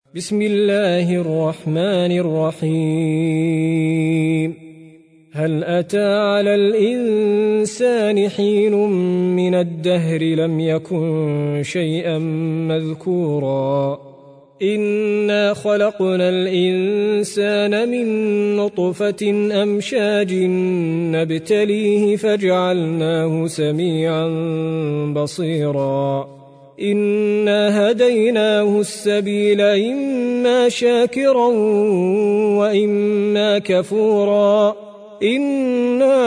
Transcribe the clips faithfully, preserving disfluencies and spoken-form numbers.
بسم الله الرحمن الرحيم هل أتى على الإنسان حين من الدهر لم يكن شيئا مذكورا إنا خلقنا الإنسان من نطفة أمشاج نبتليه فجعلناه سميعا بصيرا إنا هديناه السبيل إما شاكرا وإما كفورا إنا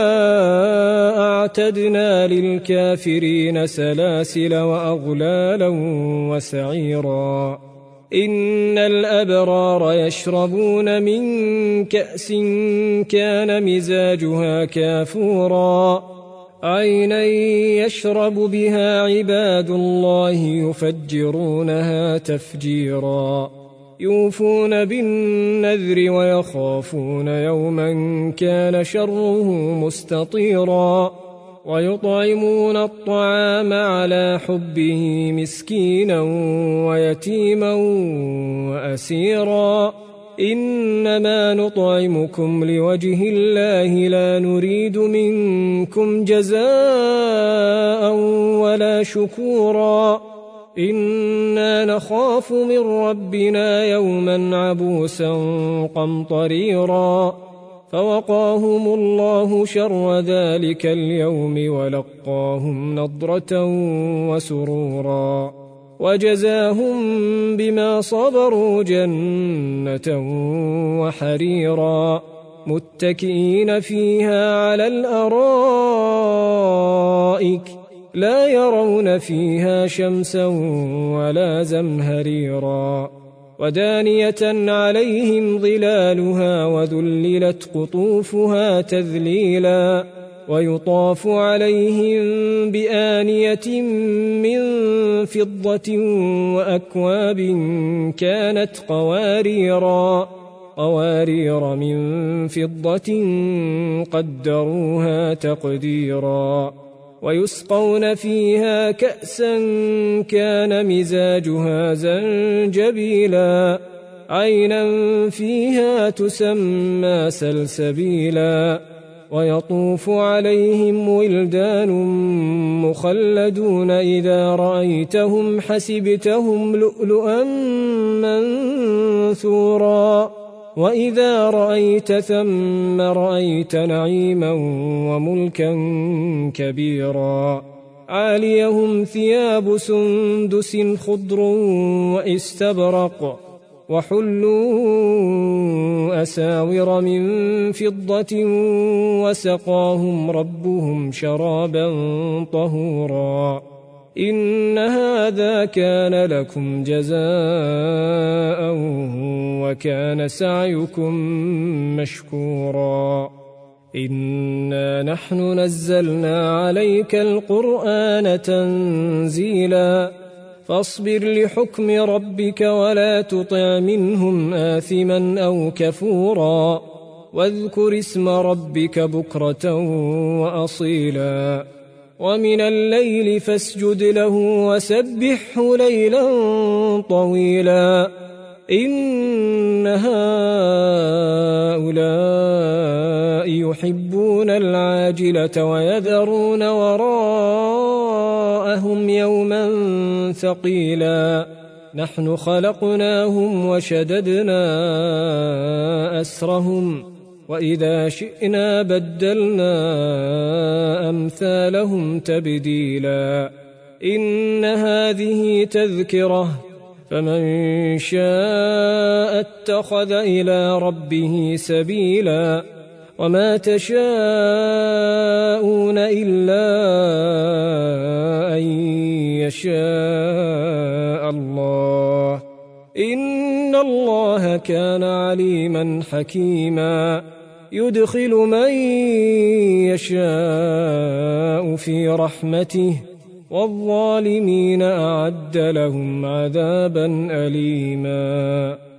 أعتدنا للكافرين سلاسل وأغلالا وسعيرا إن الأبرار يشربون من كأس كان مزاجها كافورا عينا يشرب بها عباد الله يفجرونها تفجيرا يوفون بالنذر ويخافون يوما كان شره مستطيرا ويطعمون الطعام على حبه مسكينا ويتيما وأسيرا إنما نطعمكم لوجه الله لا نريد منكم جزاء ولا شكورا إنا نخاف من ربنا يوما عبوسا قمطريرا فوقاهم الله شر ذلك اليوم ولقاهم نضرة وسرورا وجزاهم بما صبروا جنة وحريرا متكئين فيها على الأرائك لا يرون فيها شمسا ولا زمهريرا ودانية عليهم ظلالها وذللت قطوفها تذليلا ويطاف عليهم بآنية من فضة وأكواب كانت قواريرا قوارير من فضة قدروها تقديرا ويسقون فيها كأسا كان مزاجها زنجبيلا عينا فيها تسمى سلسبيلا ويطوف عليهم ولدان مخلدون إذا رأيتهم حسبتهم لؤلؤا منثورا وإذا رأيت ثم رأيت نعيما وملكا كبيرا عاليهم ثياب سندس خضر واستبرق وحلوا أساور من فضة وسقاهم ربهم شرابا طهورا إن هذا كان لكم جزاء وكان سعيكم مشكورا إنا نحن نزلنا عليك القرآن تنزيلا فاصبر لحكم ربك ولا تطع منهم آثما أو كفورا واذكر اسم ربك بكرة وأصيلا ومن الليل فاسجد له وسبحه ليلا طويلا إن هؤلاء يحبون العاجلة ويذرون وراءهم يوما ثقيلا نحن خلقناهم وشددنا أسرهم وإذا شئنا بدلنا أمثالهم تبديلا إن هذه تذكرة فمن شاء اتخذ إلى ربه سبيلا وما تشاءون إلا أن يشاء الله إن الله كان عليما حكيما يدخل من يشاء في رحمته والظالمين أعد لهم عذابا أليما